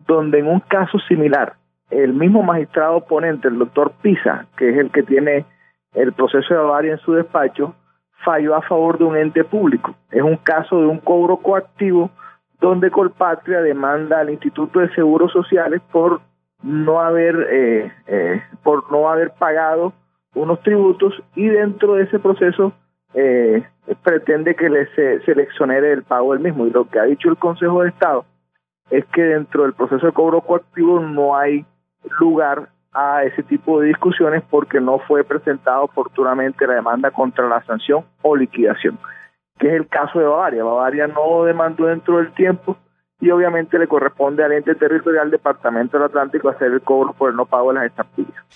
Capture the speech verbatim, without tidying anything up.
donde en un caso similar, el mismo magistrado ponente, el doctor Pisa, que es el que tiene el proceso de Bavaria en su despacho, falló a favor de un ente público. Es un caso de un cobro coactivo donde Colpatria demanda al Instituto de Seguros Sociales por no haber eh, eh, por no haber pagado unos tributos, y dentro de ese proceso eh, pretende que le se, se le exonere el pago del mismo. Y lo que ha dicho el Consejo de Estado es que dentro del proceso de cobro coactivo no hay lugar a ese tipo de discusiones porque no fue presentado oportunamente la demanda contra la sanción o liquidación, que es el caso de Bavaria. Bavaria no demandó dentro del tiempo y obviamente le corresponde al ente territorial Departamento del Atlántico hacer el cobro por el no pago de las estampillas.